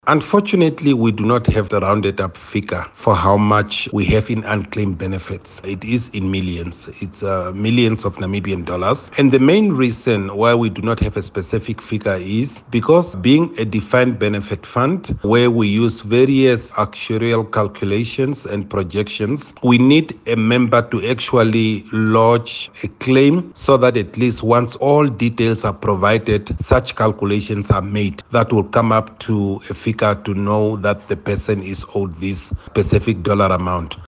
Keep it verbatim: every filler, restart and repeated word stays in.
Unfortunately, we do not have the rounded up figure for how much we have in unclaimed benefits. It is in millions. It's uh, millions of Namibian dollars. And the main reason why we do not have a specific figure is because being a defined benefit fund, where we use various actuarial calculations and projections, we need a member to actually lodge a claim so that at least once all details are provided, such calculations are made that will come up to a figure to know that the person is owed this specific dollar amount.